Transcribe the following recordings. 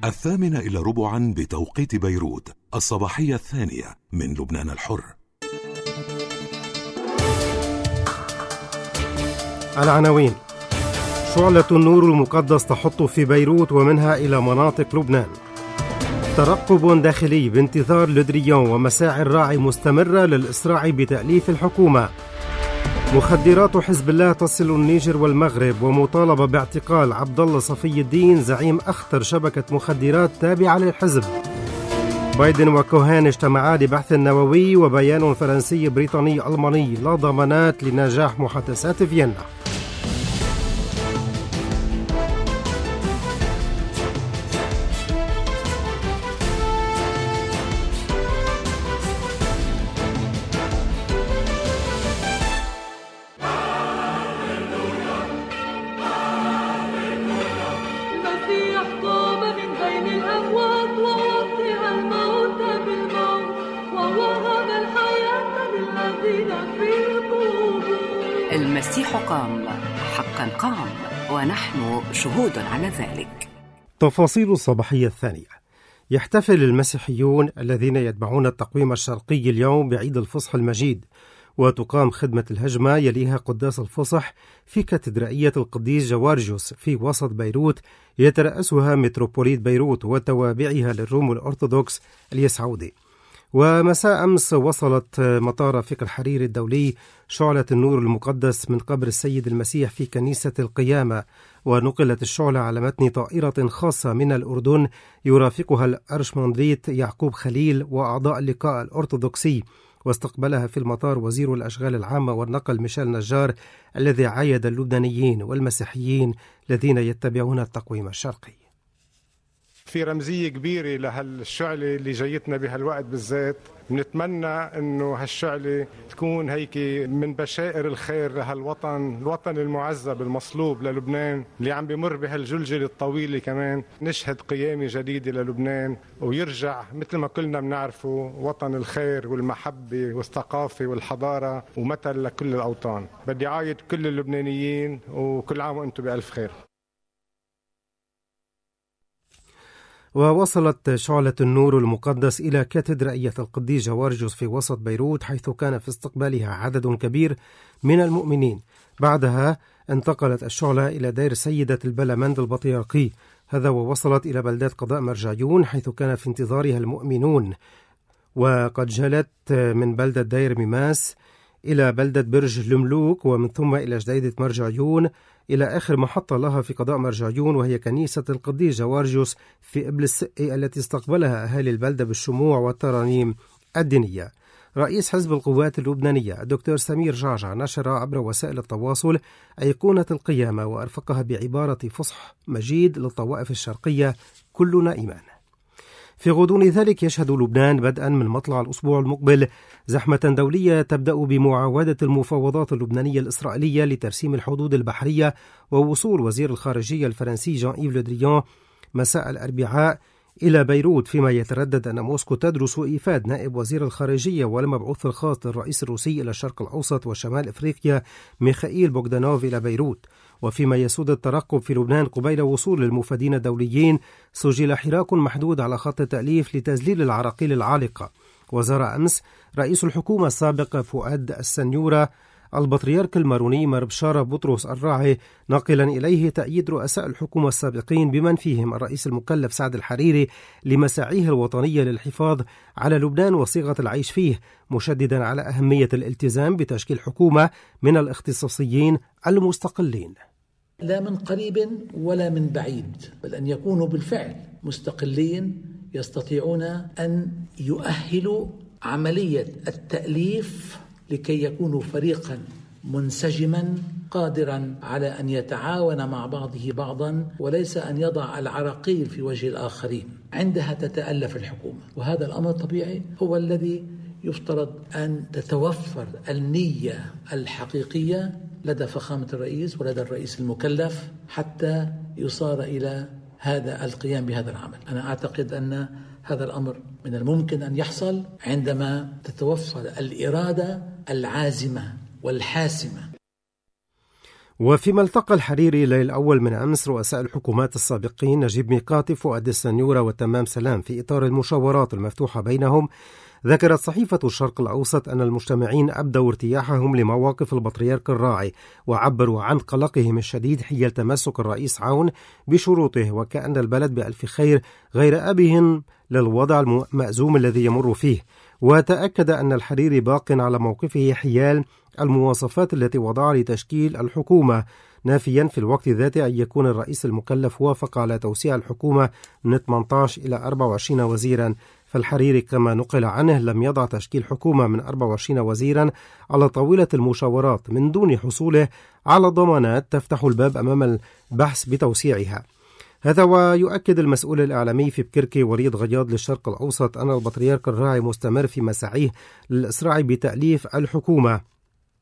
8:45 بتوقيت بيروت، الصباحية الثانية من لبنان الحر. العناوين: شعلة النور المقدس تحط في بيروت ومنها إلى مناطق لبنان. ترقب داخلي بانتظار لودريون ومساعي الراعي مستمرة للإسراع بتأليف الحكومة. مخدرات حزب الله تصل النيجر والمغرب ومطالبة باعتقال عبد الله صفي الدين زعيم أخطر شبكة مخدرات تابعة للحزب. بايدن وكوهان اجتمعا لبحث نووي، وبيان فرنسي بريطاني ألماني لا ضمانات لنجاح محادثات فيينا. المسيح قام، حقا قام، ونحن شهود على ذلك. تفاصيل الصباحية الثانية. يحتفل المسيحيون الذين يتبعون التقويم الشرقي اليوم بعيد الفصح المجيد، وتقام خدمة الهجمة يليها قداس الفصح في كاتدرائية القديس جوارجيوس في وسط بيروت، يترأسها متروبوليت بيروت وتوابعها للروم الأرثوذكس اليسعودي. ومساء أمس وصلت مطار رفيق الحريري الدولي شعلة النور المقدس من قبر السيد المسيح في كنيسة القيامة، ونقلت الشعلة على متن طائرة خاصة من الأردن يرافقها الأرشمندريت يعقوب خليل وأعضاء اللقاء الأرثوذكسي. واستقبلها في المطار وزير الأشغال العامة والنقل ميشيل نجار، الذي عايد اللبنانيين والمسيحيين الذين يتبعون التقويم الشرقي. في رمزية كبيرة لهالشعلة اللي جايتنا بهالوقت بالذات. بنتمنى انه هالشعلة تكون هيك من بشائر الخير لهالوطن، الوطن المعذب المصلوب للبنان اللي عم بمر بهالجلجلة الطويلة. كمان نشهد قيامة جديدة للبنان ويرجع مثل ما كلنا بنعرفه وطن الخير والمحبة والثقافة والحضارة ومثل لكل الأوطان. بدي عايد كل اللبنانيين وكل عام وانتم بألف خير. ووصلت شعلة النور المقدس إلى كاتدرائية القديس جوارجيوس في وسط بيروت، حيث كان في استقبالها عدد كبير من المؤمنين. بعدها انتقلت الشعلة إلى دير سيدة البلمند البطريركي، هذا ووصلت إلى بلدة قضاء مرجعيون حيث كان في انتظارها المؤمنون. وقد جلت من بلدة دير ميماس إلى بلدة برج الملوك، ومن ثم إلى جديدة مرجعيون، إلى آخر محطة لها في قضاء مرجعيون وهي كنيسة القديس جوارجيوس في إبل السقي، التي استقبلها أهالي البلدة بالشموع والترانيم الدينية. رئيس حزب القوات اللبنانية الدكتور سمير جعجع نشر عبر وسائل التواصل أيقونة القيامة وأرفقها بعبارة فصح مجيد للطوائف الشرقية: كلنا إيمان. في غضون ذلك يشهد لبنان بدءا من مطلع الأسبوع المقبل زحمة دولية تبدأ بمعاودة المفاوضات اللبنانية الإسرائيلية لترسيم الحدود البحرية، ووصول وزير الخارجية الفرنسي جان إيف لودريون مساء الأربعاء إلى بيروت، فيما يتردد أن موسكو تدرس إيفاد نائب وزير الخارجية والمبعوث الخاص للرئيس الروسي إلى الشرق الأوسط وشمال إفريقيا ميخائيل بوغدانوف إلى بيروت. وفيما يسود الترقب في لبنان قبيل وصول المفادين الدوليين، سجل حراك محدود على خط التأليف لتذليل العراقيل العالقة. وزار أمس رئيس الحكومة السابق فؤاد السنيورة البطريرك الماروني مربشارة بطرس الراعي، ناقلا إليه تأييد رؤساء الحكومة السابقين بمن فيهم الرئيس المكلف سعد الحريري لمساعيه الوطنية للحفاظ على لبنان وصيغة العيش فيه، مشددا على أهمية الالتزام بتشكيل حكومة من الاختصاصيين المستقلين، لا من قريب ولا من بعيد، بل أن يكونوا بالفعل مستقلين يستطيعون أن يؤهلوا عملية التأليف لكي يكونوا فريقا منسجما قادرا على أن يتعاون مع بعضه بعضا، وليس أن يضع العراقيل في وجه الآخرين. عندها تتألف الحكومة، وهذا الأمر طبيعي هو الذي يفترض أن تتوفر النية الحقيقية لدى فخامة الرئيس ولدى الرئيس المكلف حتى يصار إلى هذا القيام بهذا العمل. أنا أعتقد أن هذا الأمر من الممكن أن يحصل عندما تتوفر الإرادة العازمة والحاسمة. وفيما التقى الحريري الليل الأول من أمس رؤساء الحكومات السابقين نجيب ميقاتي وفؤاد السنيورة وتمام سلام في إطار المشاورات المفتوحة بينهم، ذكرت صحيفة الشرق الأوسط أن المجتمعين أبدوا ارتياحهم لمواقف البطريرك الراعي، وعبروا عن قلقهم الشديد حيال تمسك الرئيس عون بشروطه، وكأن البلد بألف خير غير أبهم للوضع المأزوم الذي يمر فيه. وتأكد أن الحريري باق على موقفه حيال المواصفات التي وضعها لتشكيل الحكومة، نافيا في الوقت ذاته أن يكون الرئيس المكلف وافق على توسيع الحكومة من 18 إلى 24 وزيرا. فالحريري كما نقل عنه لم يضع تشكيل حكومة من 24 وزيرا على طاولة المشاورات من دون حصوله على ضمانات تفتح الباب أمام البحث بتوسيعها. هذا ويؤكد المسؤول الإعلامي في بكركي وليد غياض للشرق الأوسط أن البطريرك الراعي مستمر في مساعيه للإسراع بتأليف الحكومة،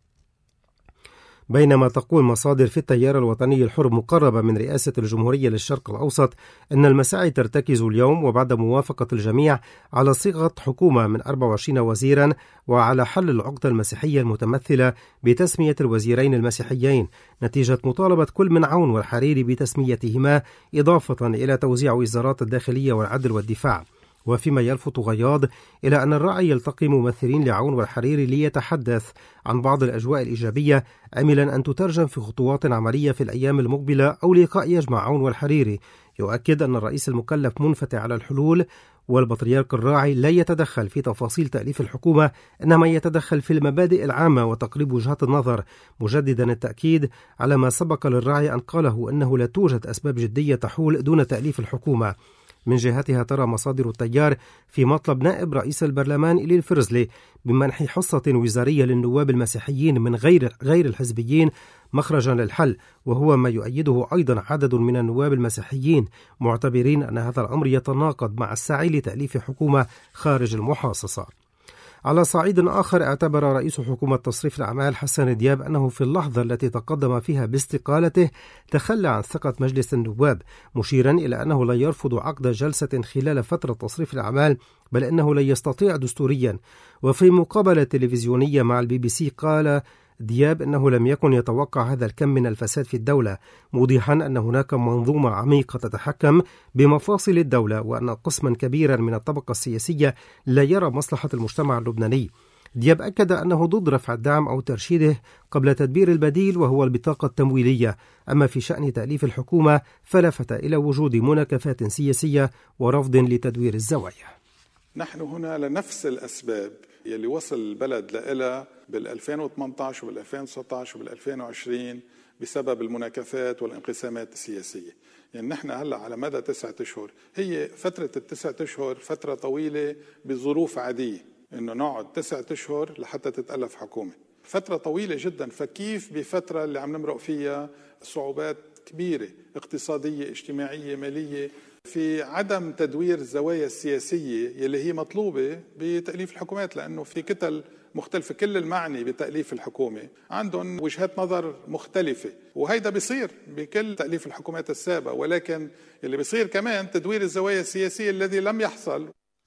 بينما تقول مصادر في التيار الوطني الحر مقربة من رئاسة الجمهورية للشرق الأوسط أن المساعي ترتكز اليوم وبعد موافقة الجميع على صيغة حكومة من 24 وزيرا وعلى حل العقدة المسيحية المتمثلة بتسمية الوزيرين المسيحيين، نتيجة مطالبة كل من عون والحريري بتسميتهما، إضافة إلى توزيع وزارات الداخلية والعدل والدفاع. وفيما يلفت غياض إلى أن الراعي يلتقي ممثلين لعون والحريري ليتحدث عن بعض الأجواء الإيجابية، أملا أن تترجم في خطوات عملية في الأيام المقبلة أو لقاء يجمع عون والحريري. يؤكد أن الرئيس المكلف منفتح على الحلول، والبطريرك الراعي لا يتدخل في تفاصيل تأليف الحكومة، إنما يتدخل في المبادئ العامة وتقريب وجهات النظر، مجددا التأكيد على ما سبق للراعي أن قاله أنه لا توجد أسباب جدية تحول دون تأليف الحكومة. من جهتها ترى مصادر التيار في مطلب نائب رئيس البرلمان إلي الفرزلي بمنح حصة وزارية للنواب المسيحيين من غير الحزبيين مخرجا للحل، وهو ما يؤيده أيضا عدد من النواب المسيحيين، معتبرين أن هذا الأمر يتناقض مع السعي لتأليف حكومة خارج المحاصصة. على صعيد آخر، اعتبر رئيس حكومة تصريف الأعمال حسن دياب أنه في اللحظة التي تقدم فيها باستقالته تخلى عن ثقة مجلس النواب، مشيرا إلى أنه لا يرفض عقد جلسة خلال فترة تصريف الأعمال، بل أنه لا يستطيع دستوريا. وفي مقابلة تلفزيونية مع الBBC قال دياب أنه لم يكن يتوقع هذا الكم من الفساد في الدولة، موضحا أن هناك منظومة عميقة تتحكم بمفاصل الدولة، وأن قسما كبيرا من الطبقة السياسية لا يرى مصلحة المجتمع اللبناني. دياب أكد أنه ضد رفع الدعم أو ترشيده قبل تدبير البديل وهو البطاقة التمويلية. أما في شأن تأليف الحكومة فلفت إلى وجود مناكفات سياسية ورفض لتدوير الزوايا. نحن هنا لنفس الأسباب يلي وصل البلد لها بال2018 وبال2019 وبال2020 بسبب المناكفات والانقسامات السياسية. يعني نحن هلأ على مدى 9 أشهر، هي فترة ال9 أشهر فترة طويلة بظروف عادية، إنه نقعد 9 أشهر لحتى تتألف حكومة، فترة طويلة جدا. فكيف بفترة اللي عم نمرق فيها صعوبات كبيرة اقتصادية اجتماعية مالية، في عدم تدوير الزوايا السياسية يلي هي مطلوبة بتأليف الحكومات، لأنه في كتل مختلفة، كل المعني بتأليف الحكومة عندهم وجهات نظر مختلفة، وهيدا بيصير بكل تأليف الحكومات السابقة، ولكن اللي بيصير كمان تدوير الزوايا السياسية الذي لم يحصل.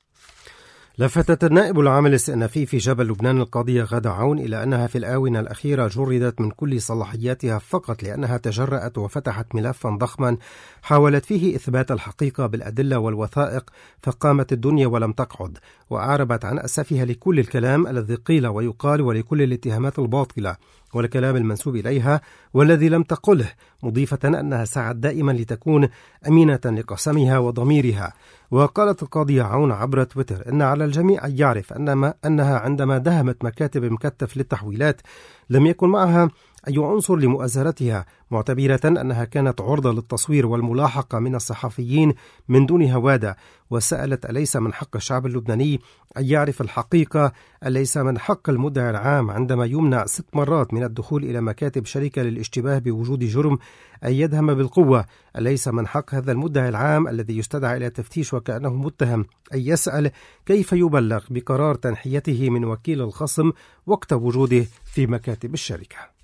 لفتت النائب العام الاستئنافي في جبل لبنان القاضية غادة عون إلى أنها في الآونة الأخيرة جردت من كل صلاحياتها فقط لأنها تجرأت وفتحت ملفا ضخما حاولت فيه إثبات الحقيقة بالأدلة والوثائق، فقامت الدنيا ولم تقعد، وأعربت عن أسفها لكل الكلام الذي قيل ويقال ولكل الاتهامات الباطلة والكلام المنسوب إليها والذي لم تقله، مضيفة أنها سعت دائما لتكون أمينة لقسمها وضميرها. وقالت القاضية عون عبر تويتر أن على الجميع أن يعرف أنها عندما دهمت مكاتب مكتف للتحويلات لم يكن معها أي عنصر لمؤازرتها، معتبرة أنها كانت عرضة للتصوير والملاحقة من الصحفيين من دون هوادة، وسألت أليس من حق الشعب اللبناني أن يعرف الحقيقة؟ أليس من حق المدعي العام عندما يمنع 6 مرات من الدخول إلى مكاتب شركة للاشتباه بوجود جرم أن يدهم بالقوة؟ أليس من حق هذا المدعي العام الذي يستدعى إلى تفتيش وكأنه متهم أن يسأل كيف يبلغ بقرار تنحيته من وكيل الخصم وقت وجوده في مكاتب الشركة؟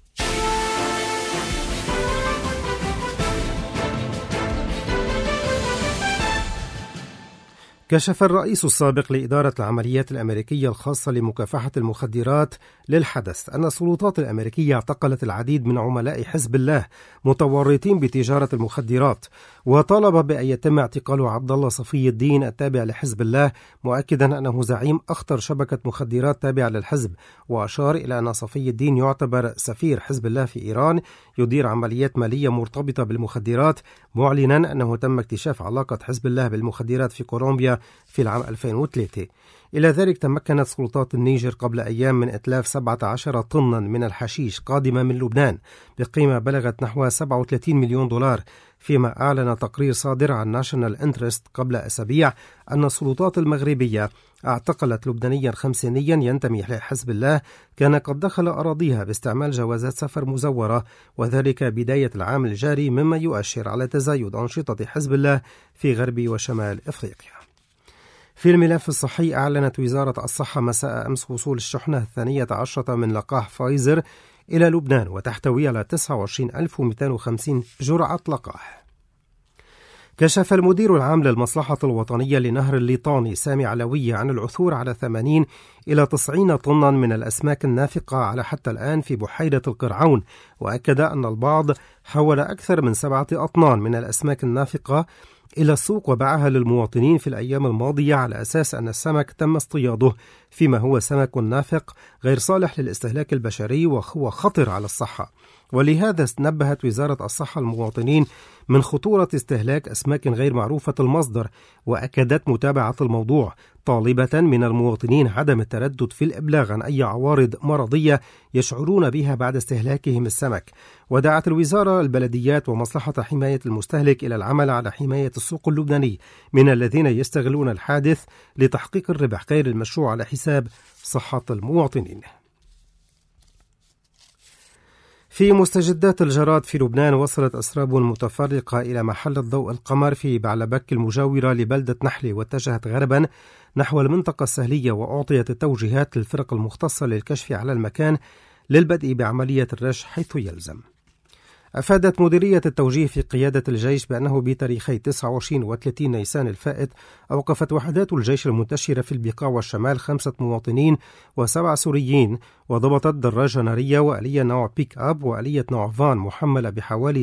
كشف الرئيس السابق لإدارة العمليات الأمريكية الخاصة لمكافحة المخدرات للحدث أن السلطات الأمريكية اعتقلت العديد من عملاء حزب الله متورطين بتجارة المخدرات، وطالب بأن يتم اعتقال عبد الله صفي الدين التابع لحزب الله، مؤكدا أنه زعيم أخطر شبكة مخدرات تابعة للحزب، وأشار إلى أن صفي الدين يعتبر سفير حزب الله في إيران يدير عمليات مالية مرتبطة بالمخدرات، معلنا أنه تم اكتشاف علاقة حزب الله بالمخدرات في كولومبيا في العام 2003. إلى ذلك تمكنت سلطات النيجر قبل أيام من إتلاف 17 طنا من الحشيش قادمة من لبنان بقيمة بلغت نحو 37 مليون دولار، فيما أعلن تقرير صادر عن ناشونال انترست قبل أسابيع أن السلطات المغربية اعتقلت لبنانيا خمسينيا ينتمي لحزب الله كان قد دخل أراضيها باستعمال جوازات سفر مزورة، وذلك بداية العام الجاري، مما يؤشر على تزايد أنشطة حزب الله في غرب وشمال إفريقيا. في الملف الصحي، أعلنت وزارة الصحة مساء أمس وصول الشحنة 12 من لقاح فايزر إلى لبنان، وتحتوي على 29250 جرعة لقاح. كشف المدير العام للمصلحة الوطنية لنهر الليطاني سامي علوية عن العثور على 80 إلى 90 طنا من الأسماك النافقة على حتى الآن في بحيرة القرعون، وأكد أن البعض حول أكثر من 7 أطنان من الأسماك النافقة إلى السوق وباعها للمواطنين في الأيام الماضية على أساس أن السمك تم اصطياده، فيما هو سمك نافق غير صالح للاستهلاك البشري وهو خطر على الصحة. ولهذا نبهت وزارة الصحة المواطنين من خطورة استهلاك أسماك غير معروفة المصدر، وأكدت متابعة الموضوع، طالبة من المواطنين عدم التردد في الإبلاغ عن أي عوارض مرضية يشعرون بها بعد استهلاكهم السمك. ودعت الوزارة البلديات ومصلحة حماية المستهلك إلى العمل على حماية السوق اللبناني من الذين يستغلون الحادث لتحقيق الربح غير المشروع على حساب صحة المواطنين. في مستجدات الجراد في لبنان، وصلت أسراب متفرقة إلى محل ضوء القمر في بعلبك المجاورة لبلدة نحلة، واتجهت غربا نحو المنطقة السهلية، وأعطيت التوجيهات للفرق المختصة للكشف على المكان للبدء بعملية الرش حيث يلزم. أفادت مديرية التوجيه في قيادة الجيش بأنه بتاريخي 29 و 30 نيسان الفائت أوقفت وحدات الجيش المنتشرة في البقاع والشمال 5 مواطنين و7 سوريين، وضبطت دراجة نارية وآلية نوع بيك أب وآلية نوع فان محملة بحوالي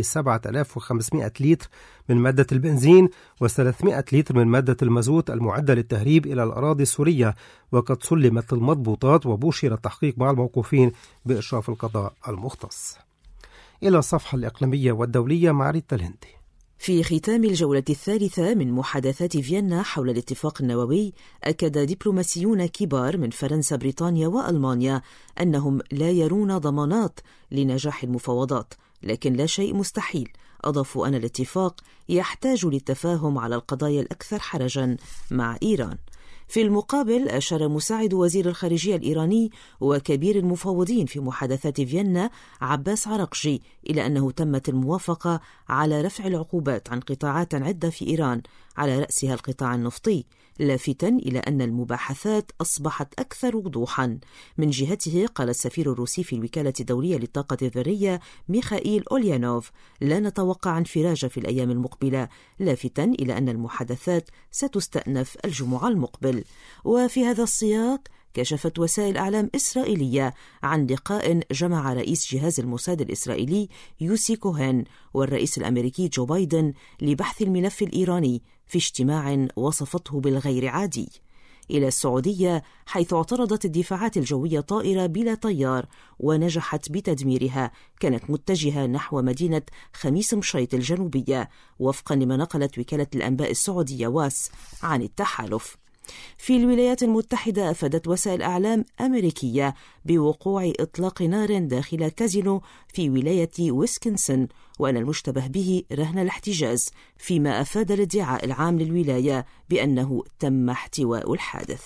7500 لتر من مادة البنزين و300 لتر من مادة المازوت المعدة للتهريب إلى الأراضي السورية، وقد سلمت المضبوطات وبشر التحقيق مع الموقوفين بإشراف القضاء المختص. إلى الصفحة الإقليمية والدولية مع ريتا الهندي. في ختام الجولة الثالثة من محادثات فيينا حول الاتفاق النووي، أكد دبلوماسيون كبار من فرنسا، بريطانيا وألمانيا أنهم لا يرون ضمانات لنجاح المفاوضات، لكن لا شيء مستحيل. أضافوا أن الاتفاق يحتاج للتفاهم على القضايا الأكثر حرجا مع إيران. في المقابل، أشار مساعد وزير الخارجية الإيراني وكبير المفاوضين في محادثات فيينا عباس عرقجي إلى أنه تمت الموافقة على رفع العقوبات عن قطاعات عدة في إيران، على رأسها القطاع النفطي، لافتا إلى أن المباحثات أصبحت أكثر وضوحا. من جهته، قال السفير الروسي في الوكالة الدولية للطاقة الذرية ميخائيل أوليانوف: لا نتوقع انفراج في الأيام المقبلة، لافتا إلى أن المحادثات ستستأنف الجمعة المقبل. وفي هذا السياق، كشفت وسائل أعلام إسرائيلية عن لقاء جمع رئيس جهاز الموساد الإسرائيلي يوسي كوهن والرئيس الأمريكي جو بايدن لبحث الملف الإيراني في اجتماع وصفته بالغير عادي. إلى السعودية، حيث اعترضت الدفاعات الجوية طائرة بلا طيار ونجحت بتدميرها، كانت متجهة نحو مدينة خميس مشيط الجنوبية، وفقا لما نقلت وكالة الأنباء السعودية واس عن التحالف. في الولايات المتحدة، أفادت وسائل أعلام أمريكية بوقوع إطلاق نار داخل كازينو في ولاية ويسكنسن، وأن المشتبه به رهن الاحتجاز، فيما أفاد الادعاء العام للولاية بأنه تم احتواء الحادث.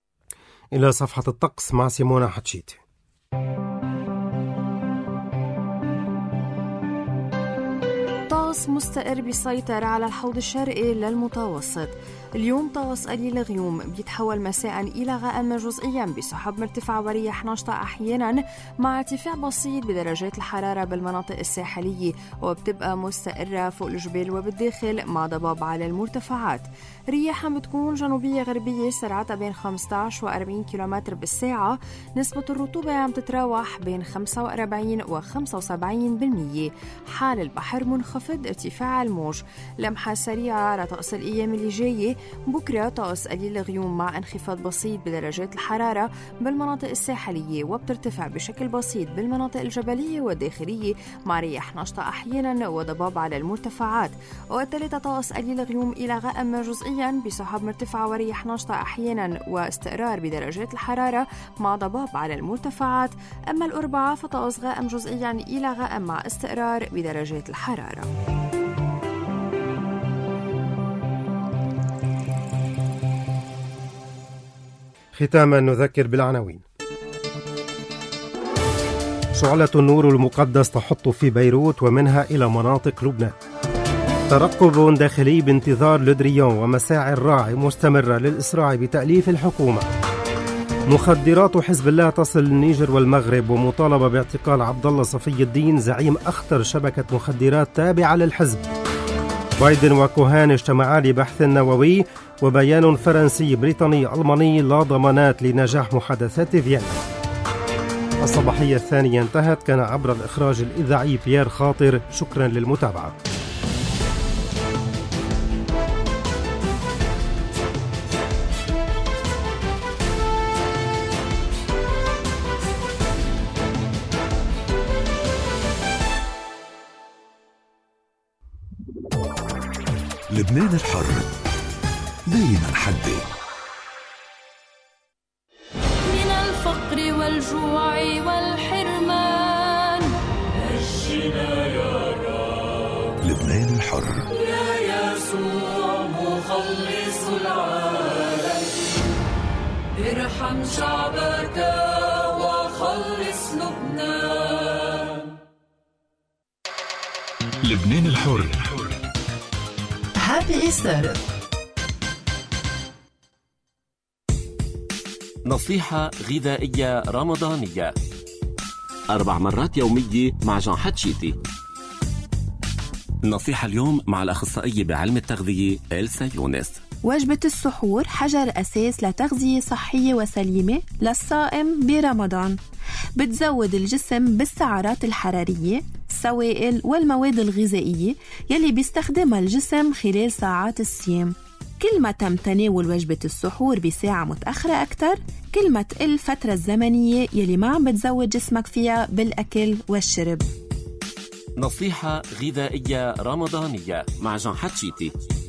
إلى صفحة الطقس مع سيمونا حتشيت. طقس مستقر بيسيطر على الحوض الشرقي للمتوسط، اليوم طقس قليل غيوم بيتحول مساء إلى غائم جزئيا بسحب مرتفعة ورياح نشطة أحيانا مع ارتفاع بسيط بدرجات الحرارة بالمناطق الساحلية، وبتبقى مستقرة فوق الجبال وبالداخل مع ضباب على المرتفعات. رياح بتكون جنوبية غربية سرعتها بين 15 و 40 كيلومتر بالساعة. نسبة الرطوبة عم تتراوح بين 45 و 75%. حال البحر منخفض، ارتفاع الموج. لمحة سريعة على طقس الأيام اللي جاية. بكرة طقس قليل غيوم مع انخفاض بسيط بدرجات الحرارة بالمناطق الساحلية، وبترتفع بشكل بسيط بالمناطق الجبلية والداخلية مع رياح نشطة أحيانا وضباب على المرتفعات. والثلاثة طقس قليل غيوم إلى غائم جزئيا بسحب مرتفعة ورياح نشطة أحيانا واستقرار بدرجات الحرارة مع ضباب على المرتفعات. أما الأربعاء فطقس غائم جزئيا إلى غائم مع استقرار بدرجات الحرارة. ختاما نذكر بالعناوين. شعلة النور المقدس تحط في بيروت ومنها إلى مناطق لبنان. ترقب داخلي بانتظار لودريون ومساعي الراعي مستمرة للإسراع بتأليف الحكومة. مخدرات حزب الله تصل النيجر والمغرب، ومطالبة باعتقال عبد الله صفي الدين زعيم أخطر شبكة مخدرات تابعة للحزب. بايدن وكوهان اجتمعا لبحث نووي، وبيان فرنسي بريطاني ألماني لا ضمانات لنجاح محادثات فيينا. الصباحية الثانية انتهت. كان عبر الإخراج الإذاعي بيير خاطر. شكرا للمتابعة. لبنان الحر دايما حدي. من الفقر والجوع والحرمان نجنا يا رب. لبنان الحر يا يسوع مخلص العالم، ارحم شعبك وخلص لبنان. لبنان الحر. هابي إيستر. نصيحة غذائية رمضانية 4 مرات يومية مع جان حتشيتي. النصيحة اليوم مع الأخصائية بعلم التغذية إلسا يونس. وجبة السحور حجر أساس لتغذية صحية وسليمة للصائم برمضان. بتزود الجسم بالسعرات الحرارية، السوائل والمواد الغذائية يلي بيستخدمها الجسم خلال ساعات الصيام. كل ما تم تناول وجبة السحور بساعة متأخرة أكتر، كل ما تقل الفترة الزمنية يلي ما عم بتزود جسمك فيها بالأكل والشرب. نصيحة غذائية رمضانية مع جان حتشيتي